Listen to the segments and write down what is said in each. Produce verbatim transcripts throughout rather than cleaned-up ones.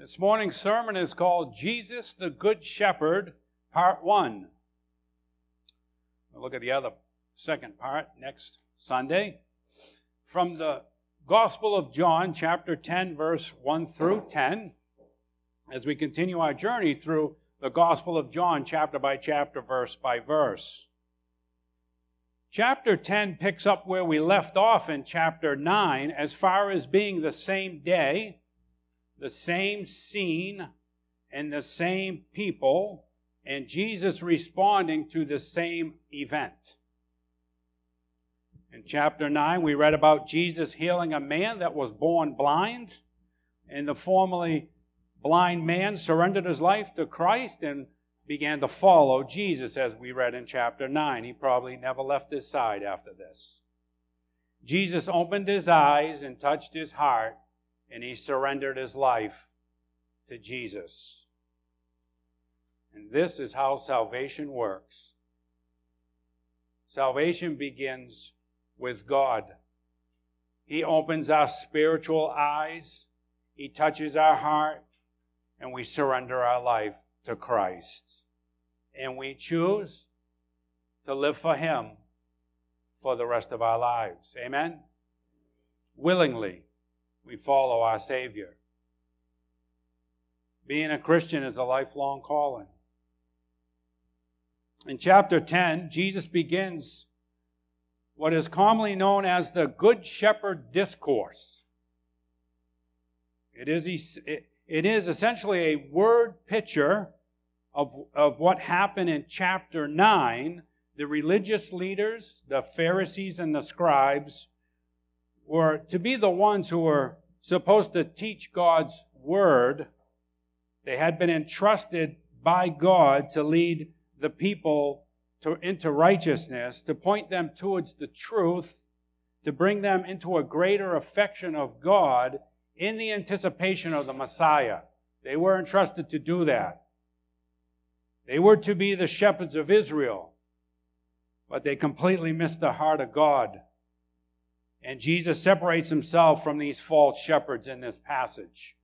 This morning's sermon is called Jesus the Good Shepherd, Part one. We'll look at the other second part next Sunday. From the Gospel of John, chapter ten, verse one through ten, as we continue our journey through the Gospel of John, chapter by chapter, verse by verse. Chapter ten picks up where we left off in chapter nine, as far as being the same day, the same scene, and the same people, and Jesus responding to the same event. In chapter nine, we read about Jesus healing a man that was born blind, and the formerly blind man surrendered his life to Christ and began to follow Jesus, as we read in chapter nine. He probably never left his side after this. Jesus opened his eyes and touched his heart, and he surrendered his life to Jesus. And this is how salvation works. Salvation begins with God. He opens our spiritual eyes, he touches our heart, and we surrender our life to Christ. And we choose to live for him for the rest of our lives. Amen? Willingly, we follow our Savior. Being a Christian is a lifelong calling. In chapter ten, Jesus begins what is commonly known as the Good Shepherd Discourse. It is, it is essentially a word picture of, of what happened in chapter nine. The religious leaders, the Pharisees and the scribes, were to be the ones who were supposed to teach God's word. They had been entrusted by God to lead the people to, into righteousness, to point them towards the truth, to bring them into a greater affection of God in the anticipation of the Messiah. They were entrusted to do that. They were to be the shepherds of Israel, but they completely missed the heart of God. And Jesus separates himself from these false shepherds in this passage.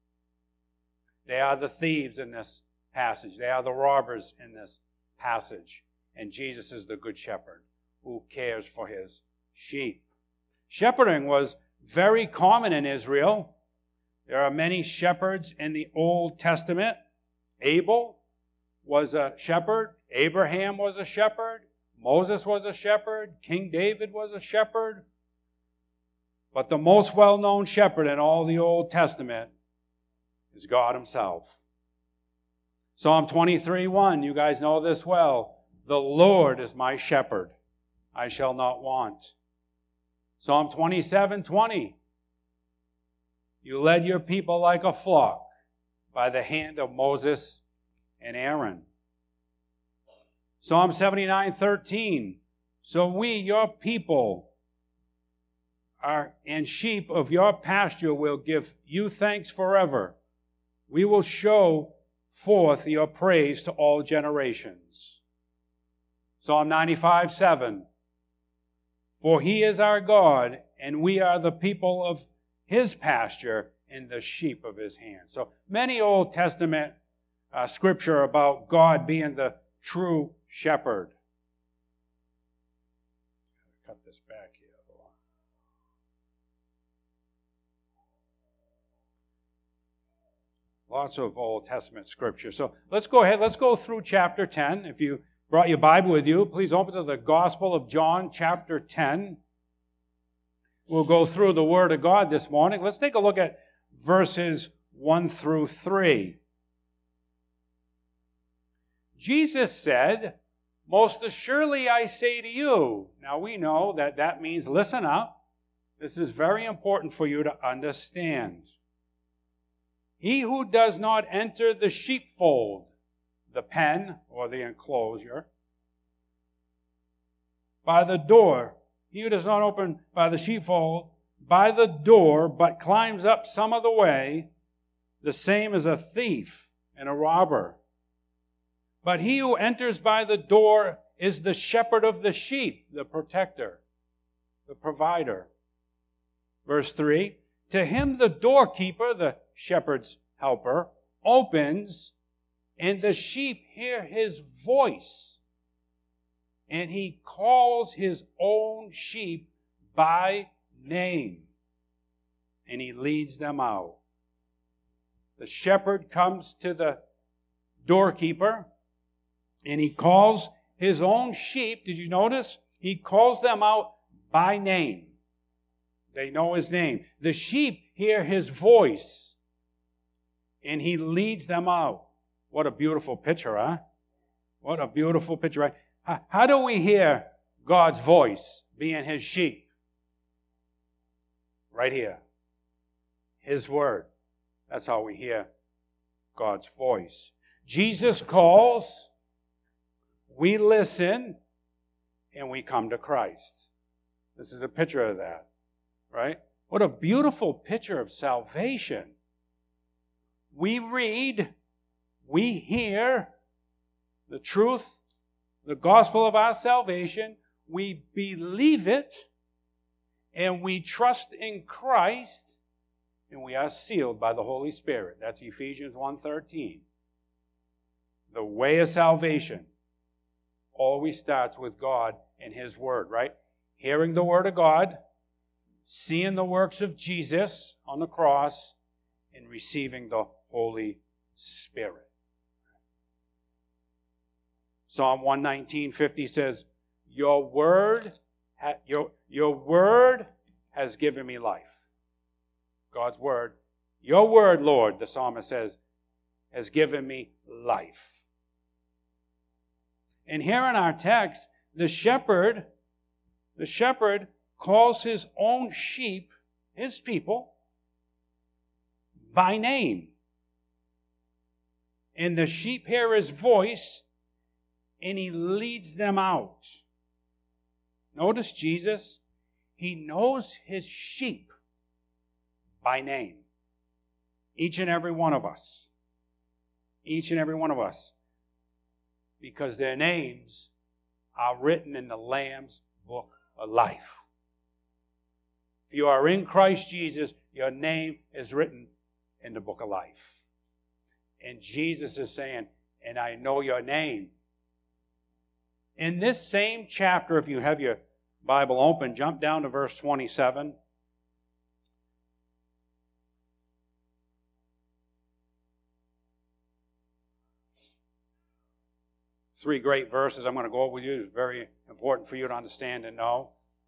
They are the thieves in this passage. They are the robbers in this passage. And Jesus is the good shepherd who cares for his sheep. Shepherding was very common in Israel. There are many shepherds in the Old Testament. Abel was a shepherd. Abraham was a shepherd. Moses was a shepherd. King David was a shepherd. But the most well-known shepherd in all the Old Testament is God himself. Psalm twenty-three one, you guys know this well. The Lord is my shepherd, I shall not want. Psalm twenty-seven twenty, you led your people like a flock by the hand of Moses and Aaron. Psalm seventy-nine thirteen, so we, your people, are, and sheep of your pasture will give you thanks forever. We will show forth your praise to all generations. Psalm ninety-five seven. For he is our God, and we are the people of his pasture and the sheep of his hand. So many Old Testament uh, scripture about God being the true shepherd. Cut this back here. Lots of Old Testament scripture. So let's go ahead. Let's go through chapter ten. If you brought your Bible with you, please open to the Gospel of John, chapter ten. We'll go through the Word of God this morning. Let's take a look at verses one through three. Jesus said, most assuredly I say to you. Now we know that that means listen up. This is very important for you to understand. He who does not enter the sheepfold, the pen or the enclosure, by the door, he who does not open by the sheepfold, by the door, but climbs up some other way, the same as a thief and a robber. But he who enters by the door is the shepherd of the sheep, the protector, the provider. Verse three, to him the doorkeeper, the shepherd's helper, opens, and the sheep hear his voice. And he calls his own sheep by name. And he leads them out. The shepherd comes to the doorkeeper, and he calls his own sheep. Did you notice? He calls them out by name. They know his name. The sheep hear his voice, and he leads them out. What a beautiful picture, huh? What a beautiful picture, right? How, how do we hear God's voice being his sheep? Right here. His word. That's how we hear God's voice. Jesus calls, we listen, and we come to Christ. This is a picture of that, right? What a beautiful picture of salvation. We read, we hear the truth, the gospel of our salvation, we believe it, and we trust in Christ, and we are sealed by the Holy Spirit. That's Ephesians one thirteen. The way of salvation always starts with God and his word, right? Hearing the word of God, seeing the works of Jesus on the cross, and receiving the Holy Spirit. Psalm one nineteen fifty says, Your word, ha- your, your word has given me life. God's word. Your word, Lord, the psalmist says, has given me life. And here in our text, the shepherd, the shepherd calls his own sheep, his people, by name. And the sheep hear his voice, and he leads them out. Notice Jesus, he knows his sheep by name. Each and every one of us. Each and every one of us. Because their names are written in the Lamb's book of life. If you are in Christ Jesus, your name is written in the book of life. And Jesus is saying, and I know your name. In this same chapter, if you have your Bible open, jump down to verse twenty-seven. Three great verses I'm going to go over with you. It's very important for you to understand and know.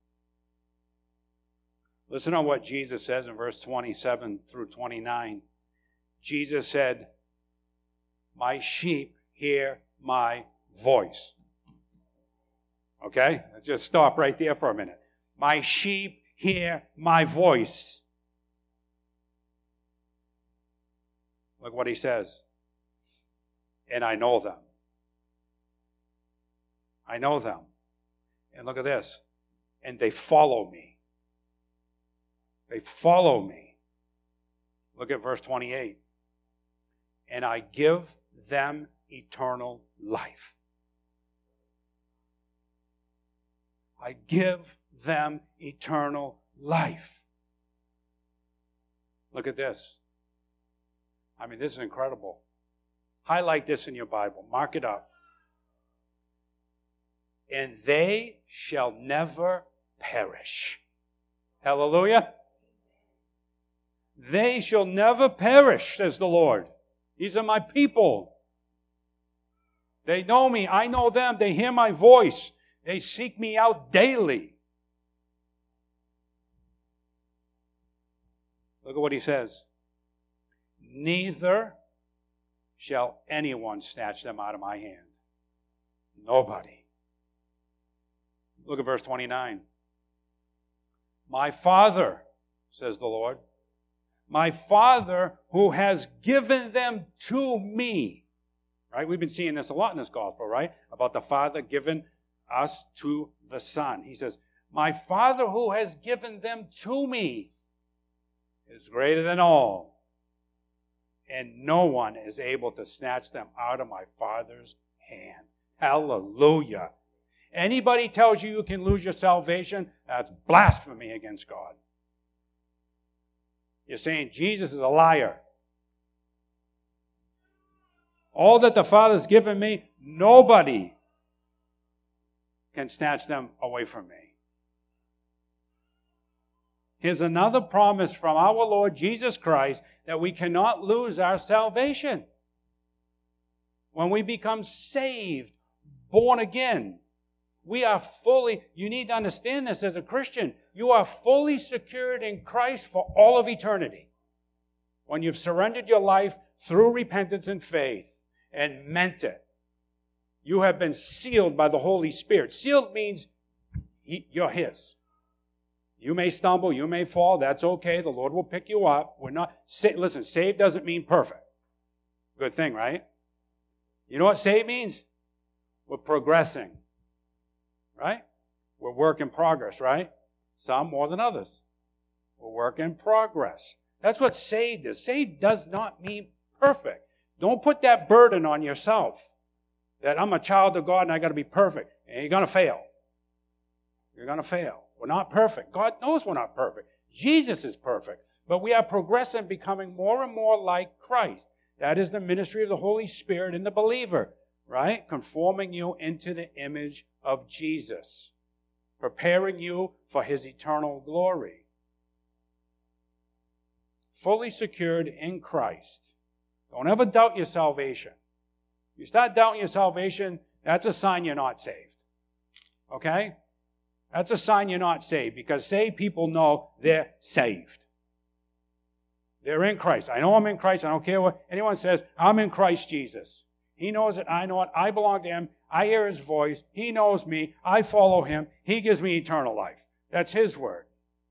Listen to what Jesus says in verse twenty-seven through twenty-nine. Jesus said, my sheep hear my voice. Okay? Let's just stop right there for a minute. My sheep hear my voice. Look what he says. And I know them. I know them. And look at this. And they follow me. They follow me. Look at verse twenty-eight. And I give them eternal life. I give them eternal life. Look at this. I mean, this is incredible. Highlight this in your Bible. Mark it up. And they shall never perish. Hallelujah. They shall never perish, says the Lord. These are my people. They know me. I know them. They hear my voice. They seek me out daily. Look at what he says. Neither shall anyone snatch them out of my hand. Nobody. Look at verse twenty-nine. My Father, says the Lord, my Father who has given them to me. Right? We've been seeing this a lot in this gospel, right? About the Father giving us to the Son. He says, my Father who has given them to me is greater than all, and no one is able to snatch them out of my Father's hand. Hallelujah. Anybody tells you you can lose your salvation, that's blasphemy against God. You're saying Jesus is a liar. All that the Father's given me, nobody can snatch them away from me. Here's another promise from our Lord Jesus Christ that we cannot lose our salvation. When we become saved, born again, we are fully, you need to understand this as a Christian, you are fully secured in Christ for all of eternity. When you've surrendered your life through repentance and faith and meant it, you have been sealed by the Holy Spirit. Sealed means you're His. You may stumble, you may fall, that's okay. The Lord will pick you up. We're not, listen, saved doesn't mean perfect. Good thing, right? You know what saved means? We're progressing, right? We're work in progress, right? Some more than others. We're work in progress. That's what saved is. Saved does not mean perfect. Don't put that burden on yourself that I'm a child of God and I got to be perfect. And you're going to fail. You're going to fail. We're not perfect. God knows we're not perfect. Jesus is perfect. But we are progressing, becoming more and more like Christ. That is the ministry of the Holy Spirit in the believer, right? Conforming you into the image of Jesus. Preparing you for His eternal glory. Fully secured in Christ. Don't ever doubt your salvation. You start doubting your salvation, that's a sign you're not saved. Okay? That's a sign you're not saved, because saved people know they're saved. They're in Christ. I know I'm in Christ. I don't care what anyone says. I'm in Christ Jesus. He knows it. I know it. I belong to Him. I hear His voice. He knows me. I follow Him. He gives me eternal life. That's His word.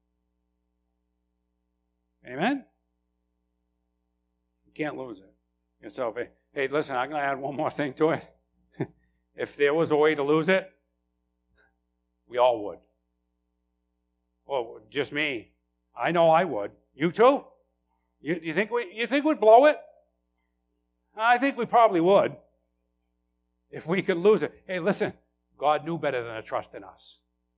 Amen? You can't lose it. Yourself. Hey, hey, listen, I'm going to add one more thing to it. If there was a way to lose it, we all would. Well, just me. I know I would. You too? You, you think we you think we'd blow it? I think we probably would. If we could lose it. Hey, listen, God knew better than to trust in us.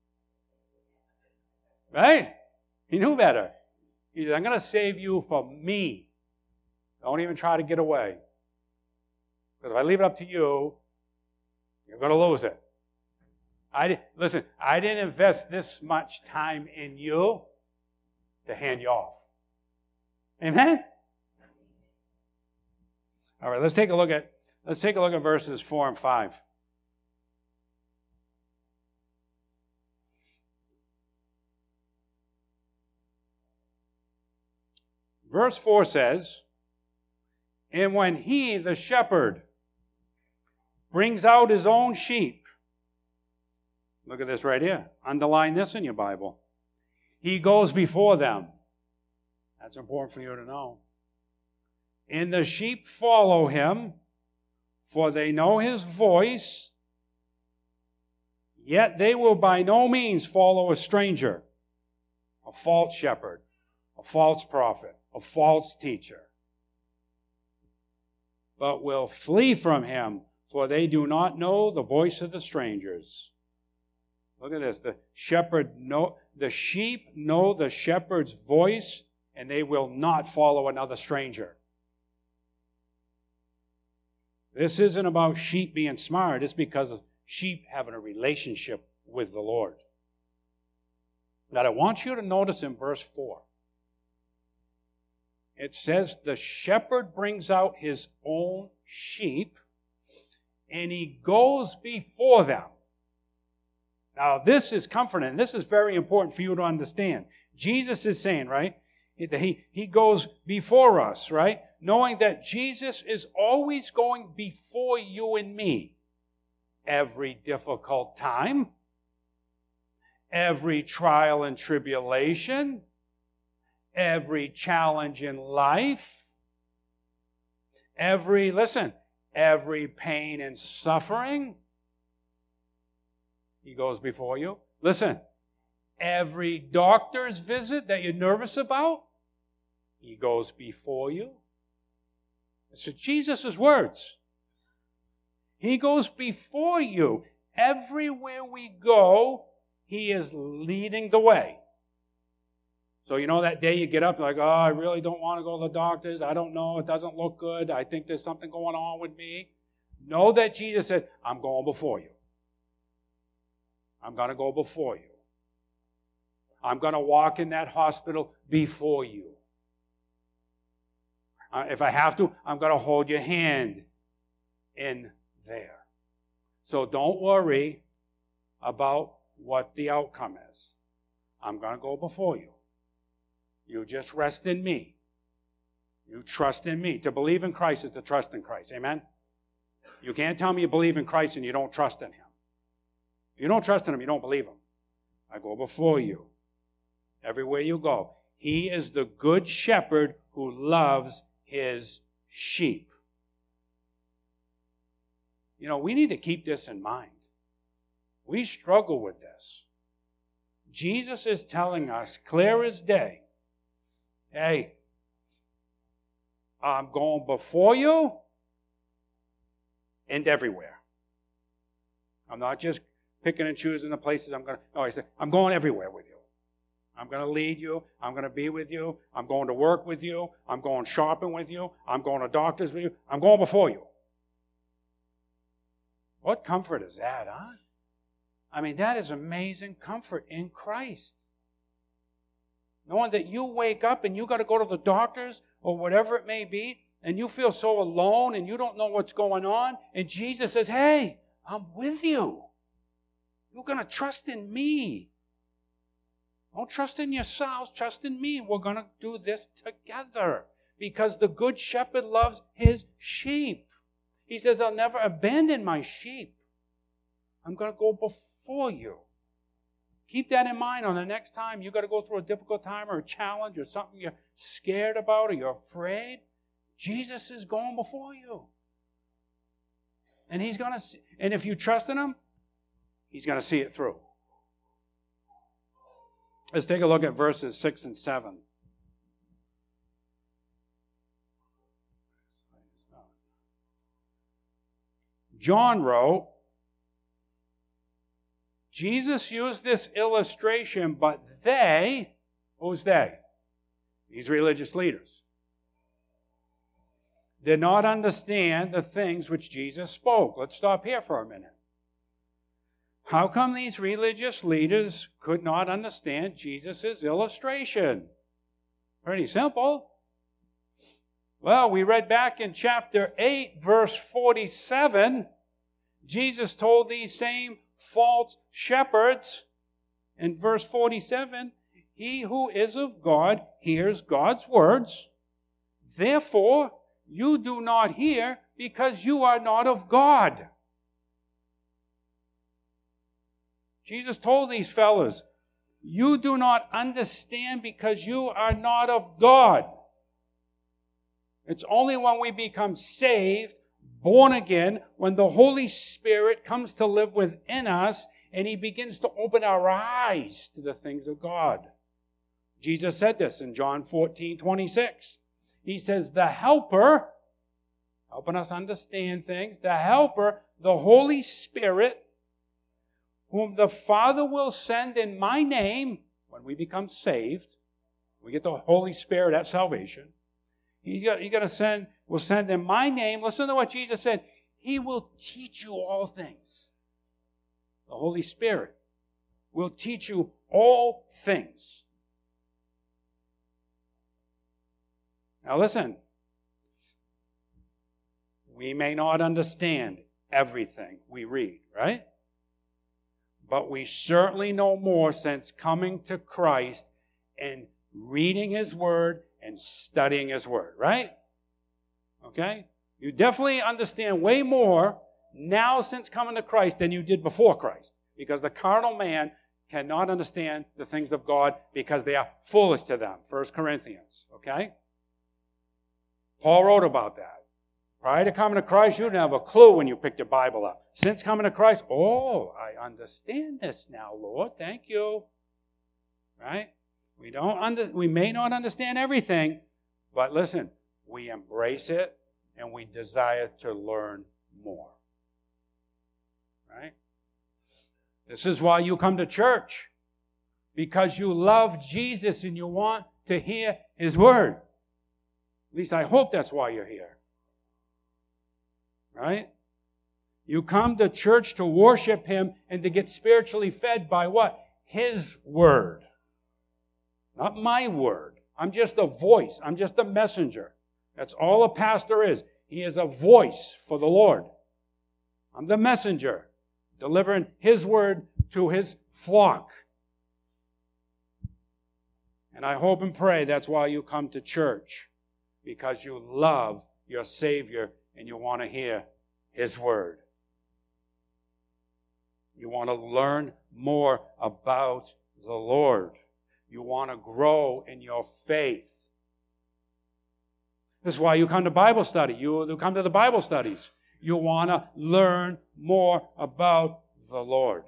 Right? He knew better. He said, I'm going to save you for me. Don't even try to get away. Because if I leave it up to you, you're going to lose it. I listen, I didn't invest this much time in you to hand you off. Amen? All right, let's take a look at let's take a look at verses four and five. Verse four says, and when he, the shepherd, brings out his own sheep, look at this right here. Underline this in your Bible. He goes before them. That's important for you to know. And the sheep follow him, for they know his voice, yet they will by no means follow a stranger, a false shepherd, a false prophet, a false teacher, but will flee from him, for they do not know the voice of the strangers. Look at this. The shepherd know, the sheep know the shepherd's voice, and they will not follow another stranger. This isn't about sheep being smart. It's because of sheep having a relationship with the Lord. Now, I want you to notice in verse four, it says the shepherd brings out his own sheep, and he goes before them. Now, this is comforting, and this is very important for you to understand. Jesus is saying, right, he, he goes before us, right, knowing that Jesus is always going before you and me. Every difficult time, every trial and tribulation, every challenge in life, every, listen, every pain and suffering, he goes before you. Listen, every doctor's visit that you're nervous about, he goes before you. It's Jesus' words. He goes before you. Everywhere we go, he is leading the way. So you know that day you get up, like, oh, I really don't want to go to the doctors. I don't know. It doesn't look good. I think there's something going on with me. Know that Jesus said, I'm going before you. I'm going to go before you. I'm going to walk in that hospital before you. Uh, if I have to, I'm going to hold your hand in there. So don't worry about what the outcome is. I'm going to go before you. You just rest in me. You trust in me. To believe in Christ is to trust in Christ. Amen? You can't tell me you believe in Christ and you don't trust in Him. If you don't trust in Him, you don't believe Him. I go before you. Everywhere you go. He is the good shepherd who loves His sheep. You know, we need to keep this in mind. We struggle with this. Jesus is telling us, clear as day, hey, I'm going before you and everywhere. I'm not just picking and choosing the places I'm going to, no, I said, I'm going everywhere with you. I'm going to lead you. I'm going to be with you. I'm going to work with you. I'm going shopping with you. I'm going to doctors with you. I'm going before you. What comfort is that, huh? I mean, that is amazing comfort in Christ. Knowing that you wake up and you got to go to the doctors or whatever it may be, and you feel so alone and you don't know what's going on, and Jesus says, hey, I'm with you. You're going to trust in me. Don't trust in yourselves, trust in me. We're going to do this together because the good shepherd loves his sheep. He says, I'll never abandon my sheep. I'm going to go before you. Keep that in mind on the next time you got to go through a difficult time or a challenge or something you're scared about or you're afraid. Jesus is going before you. And he's going to see, and if you trust in him, he's going to see it through. Let's take a look at verses six and seven. John wrote, Jesus used this illustration, but they, who's they? These religious leaders, did not understand the things which Jesus spoke. Let's stop here for a minute. How come these religious leaders could not understand Jesus' illustration? Pretty simple. Well, we read back in chapter eight, verse forty-seven, Jesus told these same false shepherds in verse forty-seven, he who is of God hears God's words. Therefore, you do not hear because you are not of God. Jesus told these fellows, you do not understand because you are not of God. It's only when we become saved, born again, when the Holy Spirit comes to live within us and he begins to open our eyes to the things of God. Jesus said this in John fourteen twenty-six. He says, the helper, helping us understand things, the helper, the Holy Spirit, whom the Father will send in my name, when we become saved, we get the Holy Spirit at salvation. He got, he got to send, will send in my name. Listen to what Jesus said. He will teach you all things. The Holy Spirit will teach you all things. Now listen. We may not understand everything we read, right? But we certainly know more since coming to Christ and reading His Word and studying His Word, right? Okay? You definitely understand way more now since coming to Christ than you did before Christ. Because the carnal man cannot understand the things of God because they are foolish to them. First Corinthians, okay? Paul wrote about that. Prior to coming to Christ, you didn't have a clue when you picked your Bible up. Since coming to Christ, oh, I understand this now, Lord. Thank you. Right? We don't under, we may not understand everything, but listen, we embrace it and we desire to learn more. Right? This is why you come to church. because you love Jesus and you want to hear His word. At least I hope that's why you're here. Right? You come to church to worship Him and to get spiritually fed by what? His word. Not my word. I'm just a voice. I'm just a messenger. That's all a pastor is. He is a voice for the Lord. I'm the messenger, delivering His word to His flock. And I hope and pray that's why you come to church, because you love your Savior and you want to hear His word. You want to learn more about the Lord. You want to grow in your faith. This is why you come to Bible study. You come to the Bible studies. You want to learn more about the Lord.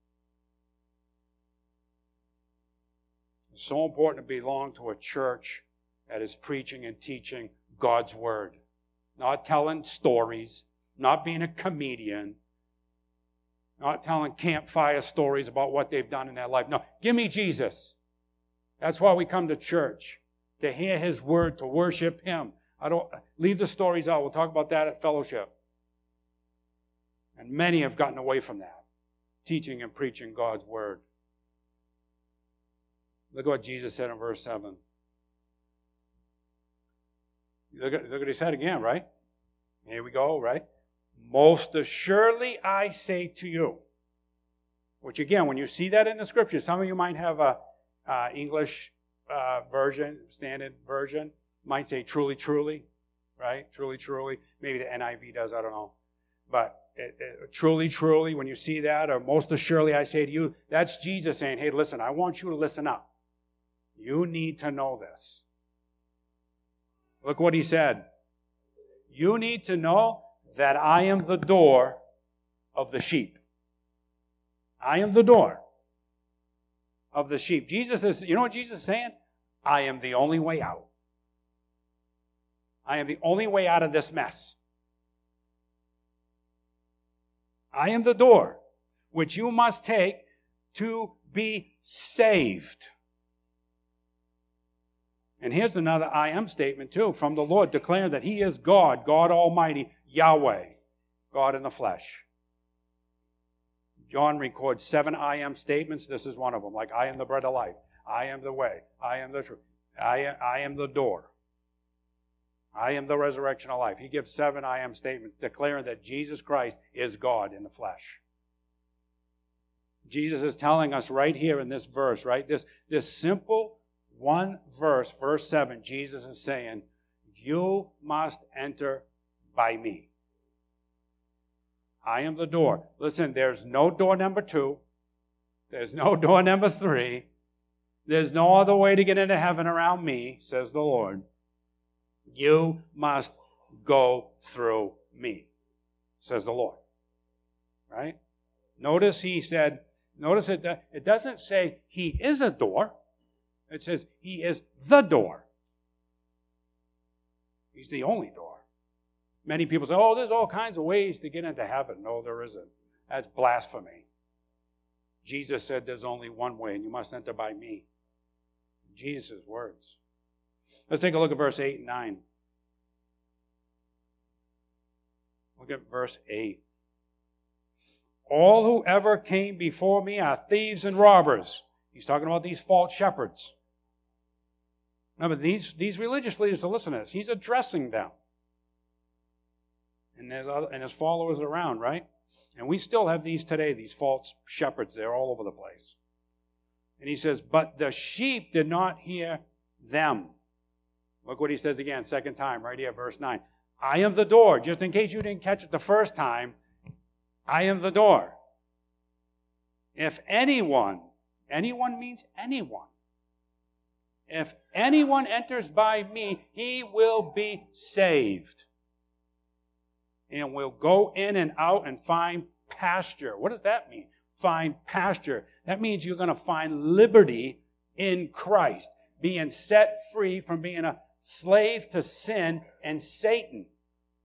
It's so important to belong to a church that is preaching and teaching God's word. Not telling stories, not being a comedian, not telling campfire stories about what they've done in their life. No, give me Jesus. That's why we come to church, to hear His word, to worship Him. I don't leave the stories out. We'll talk about that at fellowship. And many have gotten away from that, teaching and preaching God's word. Look at what Jesus said in verse seven. Look at, look at what He said again, right? Here we go, right? Most assuredly I say to you. Which again, when you see that in the Scripture, some of you might have a uh, English uh, version, standard version, might say truly, truly, right? Truly, truly. Maybe the N I V does, I don't know. But it, it, truly, truly, when you see that, or most assuredly I say to you, that's Jesus saying, hey, listen, I want you to listen up. You need to know this. Look what He said. You need to know that I am the door of the sheep. I am the door of the sheep. Jesus is, you know what Jesus is saying? I am the only way out. I am the only way out of this mess. I am the door which you must take to be saved. And here's another I am statement too from the Lord, declaring that He is God, God Almighty, Yahweh, God in the flesh. John records seven I am statements. This is one of them. Like, I am the bread of life. I am the way. I am the truth. I, I am the door. I am the resurrection of life. He gives seven I am statements declaring that Jesus Christ is God in the flesh. Jesus is telling us right here in this verse, right? This, this simple one verse, verse seven, Jesus is saying, you must enter by me. I am the door. Listen, there's no door number two. There's no door number three. There's no other way to get into heaven around me, says the Lord. You must go through me, says the Lord. Right? Notice He said, notice it, it doesn't say He is a door. It says He is the door. He's the only door. Many people say, oh, there's all kinds of ways to get into heaven. No, there isn't. That's blasphemy. Jesus said there's only one way, and you must enter by me. Jesus' words. Let's take a look at verse eight and nine. Look at verse eight. All who ever came before me are thieves and robbers. He's talking about these false shepherds. Remember, these, these religious leaders are listening to this. He's addressing them. And there's other, and his followers around, right? And we still have these today, these false shepherds. They're all over the place. And he says, but the sheep did not hear them. Look what he says again, second time, right here, verse nine. I am the door. Just in case you didn't catch it the first time, I am the door. If anyone, anyone means anyone. If anyone enters by me, he will be saved. And will go in and out and find pasture. What does that mean? Find pasture. That means you're going to find liberty in Christ. Being set free from being a slave to sin and Satan.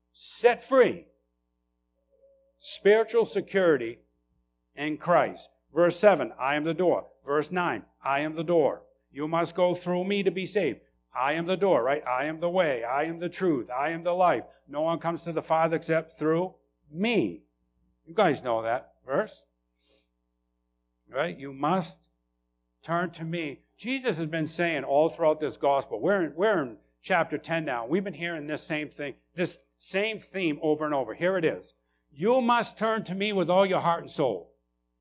Set free. Spiritual security in Christ. Verse seven, I am the door. Verse nine, I am the door. You must go through me to be saved. I am the door, right? I am the way. I am the truth. I am the life. No one comes to the Father except through me. You guys know that verse, right? You must turn to me. Jesus has been saying all throughout this gospel. We're in, we're in chapter ten now. We've been hearing this same thing, this same theme over and over. Here it is. You must turn to me with all your heart and soul.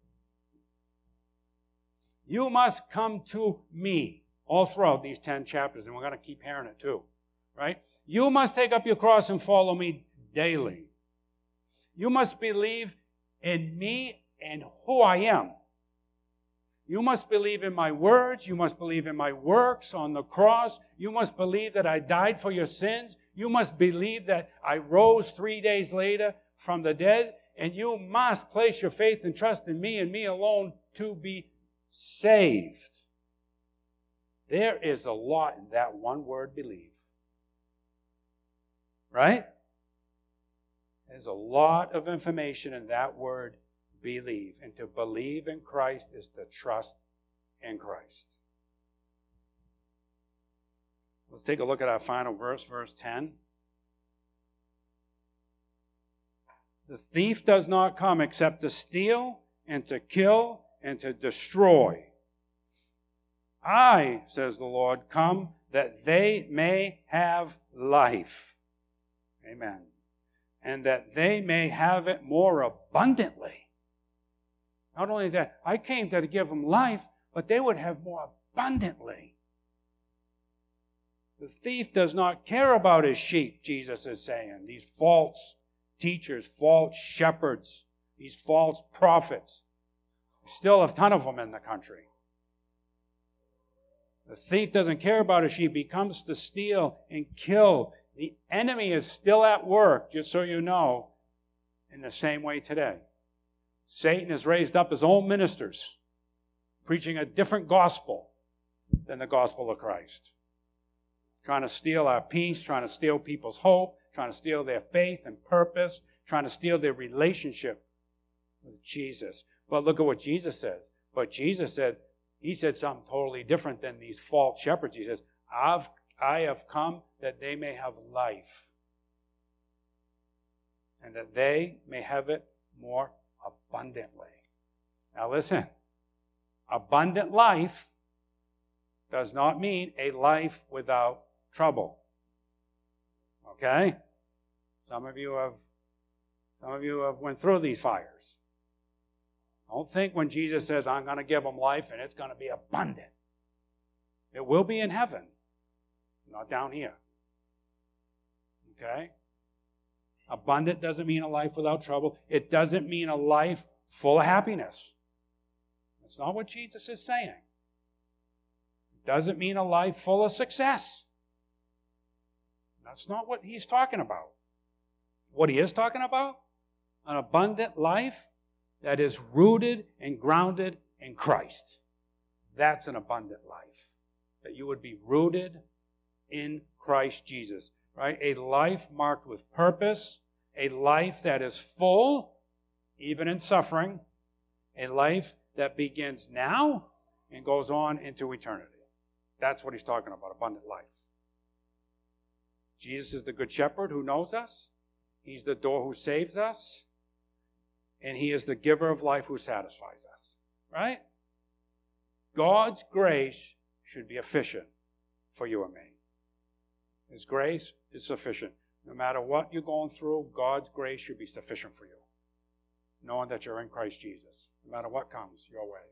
You must come to me all throughout these ten chapters, and we're going to keep hearing it too, right? You must take up your cross and follow me daily. You must believe in me and who I am. You must believe in my words. You must believe in my works on the cross. You must believe that I died for your sins. You must believe that I rose three days later from the dead. And you must place your faith and trust in me and me alone to be saved. There is a lot in that one word, believe. Right? There's a lot of information in that word, believe. And to believe in Christ is to trust in Christ. Let's take a look at our final verse, verse ten. The thief does not come except to steal and to kill and to destroy. I, says the Lord, come that they may have life. Amen. And that they may have it more abundantly. Not only that, I came to give them life, but they would have more abundantly. The thief does not care about his sheep, Jesus is saying. These false teachers, false shepherds, these false prophets. We still have a ton of them in the country. The thief doesn't care about his sheep. He comes to steal and kill. The enemy is still at work, just so you know, in the same way today. Satan has raised up his own ministers, preaching a different gospel than the gospel of Christ. Trying to steal our peace, trying to steal people's hope, trying to steal their faith and purpose, trying to steal their relationship with Jesus. But look at what Jesus says. But Jesus said, he said something totally different than these false shepherds. He says, I've, I have come that they may have life, and that they may have it more abundantly. Now listen, abundant life does not mean a life without trouble. Okay? Some of you have, some of you have went through these fires. Don't think when Jesus says, I'm going to give them life and it's going to be abundant. It will be in heaven, not down here. Okay? Abundant doesn't mean a life without trouble. It doesn't mean a life full of happiness. That's not what Jesus is saying. It doesn't mean a life full of success. That's not what he's talking about. What he is talking about? An abundant life that is rooted and grounded in Christ. That's an abundant life. That you would be rooted in Christ Jesus. Right? A life marked with purpose. A life that is full, even in suffering. A life that begins now and goes on into eternity. That's what he's talking about, abundant life. Jesus is the good shepherd who knows us. He's the door who saves us. And he is the giver of life who satisfies us. Right? God's grace should be efficient for you and me. His grace is sufficient. No matter what you're going through, God's grace should be sufficient for you. Knowing that you're in Christ Jesus. No matter what comes your way.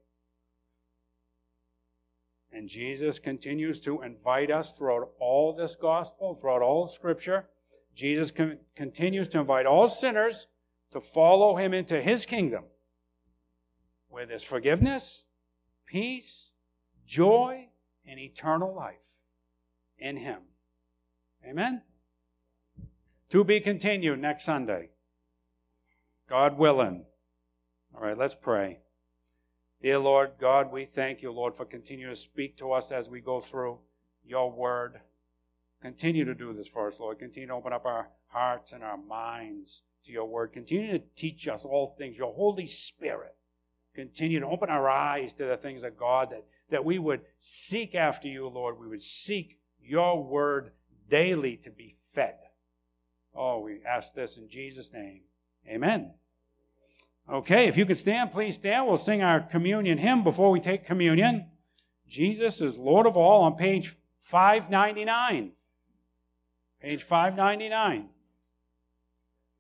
And Jesus continues to invite us throughout all this gospel, throughout all Scripture. Jesus con- continues to invite all sinners to follow him into his kingdom, where there's forgiveness, peace, joy, and eternal life in him. Amen? To be continued next Sunday. God willing. All right, let's pray. Dear Lord God, we thank you, Lord, for continuing to speak to us as we go through your word. Continue to do this for us, Lord. Continue to open up our hearts and our minds to your word. Continue to teach us all things. Your Holy Spirit continue to open our eyes to the things of God, that, that we would seek after you, Lord. We would seek your word daily to be fed. Oh, we ask this in Jesus' name. Amen. Okay, if you could stand, please stand. We'll sing our communion hymn before we take communion. Jesus is Lord of all on page five ninety-nine. Page five ninety-nine.